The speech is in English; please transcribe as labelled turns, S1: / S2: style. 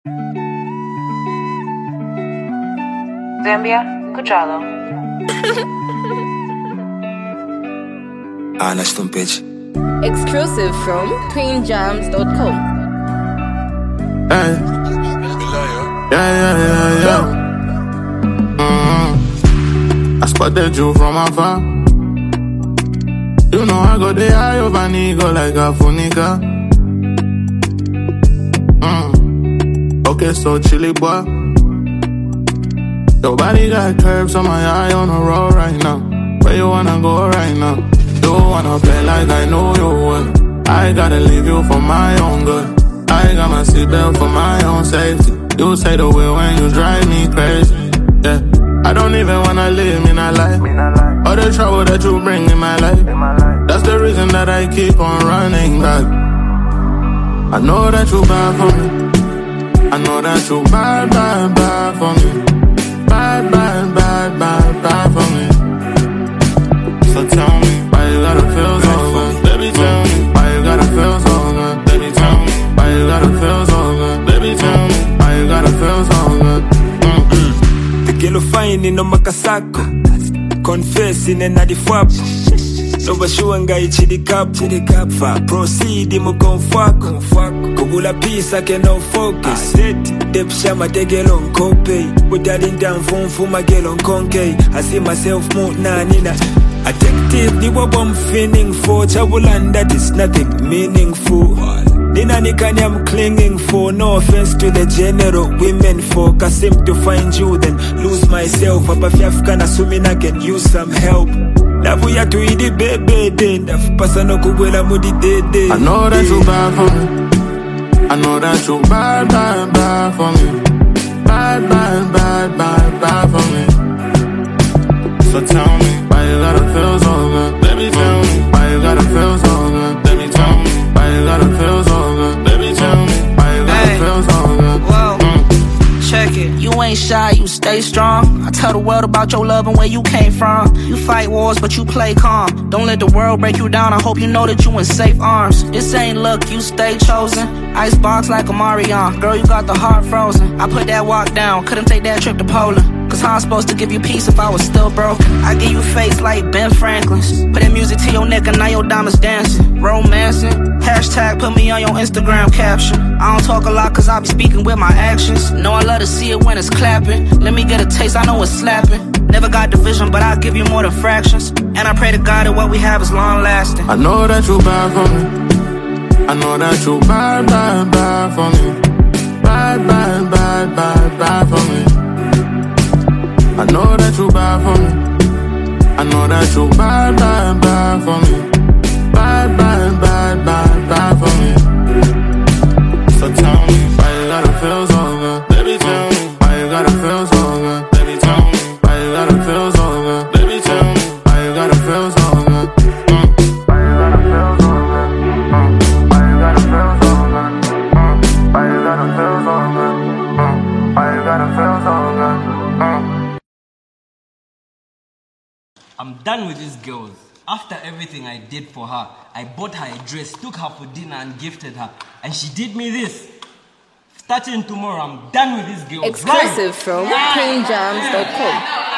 S1: Zambia, Kuchalo.
S2: Nice to pitch.
S3: Exclusive from queenjams.com.
S4: Hey. Yeah. I spotted you from afar. You know I got the eye of an eagle like a funica. Okay, so chilly boy. Your body got curves on my eye on the road right now. Where you wanna go right now? You wanna play like I know you would. I gotta leave you for my own good. I got my seatbelt for my own safety. You say the wheel when you drive me crazy. Yeah, I don't even wanna live in a life. All the trouble that you bring in my life. That's the reason that I keep on running back. I know that you bad for me. I know that you bad for me. Bad for me. So tell me, why you gotta feel so good? Baby, tell me, why you gotta feel so good? Baby, tell me, why you gotta feel so good? Baby, tell me, why you gotta feel so good?
S2: The girl fine in no makasako. Confess in another fab. No bashuanga ichidi cap fa. Proceed mu konfako. Kugula peace I can no focus. Dep shama de girl on copay. With that in down phone for my girl on conke. I see myself move na nina. Addictive, the what I'm feeling for. Chabulan that is nothing meaningful. Nina nikani I'm clinging for. No offense to the general women folk. I seem to find you then lose myself. Up if you can assuming I can use some help. Love ya to eat the baby then. Pasa no kubwela mudi dede.
S4: I know that you bad for me. I know that you bad for me. Bad for me. So tell me, why you gotta feel so good? Baby, tell me, why you gotta feel so good? Baby, tell me, why you gotta feel so good? Baby, tell me, why you gotta feel so good?
S5: Whoa. Check it. You ain't shy, you stay strong. I tell the world about your love and where you came from. You fight wars, but you play calm. Don't let the world break you down. I hope you know that you in safe arms. This ain't luck, you stay chosen. Icebox like a Marion. Girl, you got the heart frozen. I put that walk down, couldn't take that trip to Poland. Cause how I'm supposed to give you peace if I was still broken? I give you face like Ben Franklin's. Put that music to your neck and now your diamonds dancing. Romancing. Hashtag put me on your Instagram caption. I don't talk a lot cause I be speaking with my actions. Know I love to see it when it's clapping. Let me get a taste, I know it's slapping. Never got division, but I'll give you more than fractions. And I pray to God that what we have is long lasting.
S4: I know that you bad for me. I know that you bad for me. Bad for me. I know that you bad for me. I know that you bad for me. Bad for me. So tell me, why you gotta feel so good? Baby, tell me, why you gotta feel so good? Baby, tell me, why you gotta feel so good? Baby, tell me, why you gotta feel so good? Why you gotta feel so good? Why you gotta feel so good? Why you gotta feel so good? Why you gotta feel so good?
S6: I'm done with these girls. After everything I did for her, I bought her a dress, took her for dinner and gifted her. And she did me this. Starting tomorrow, I'm done with these girls.
S3: Exclusive from queenjams.com.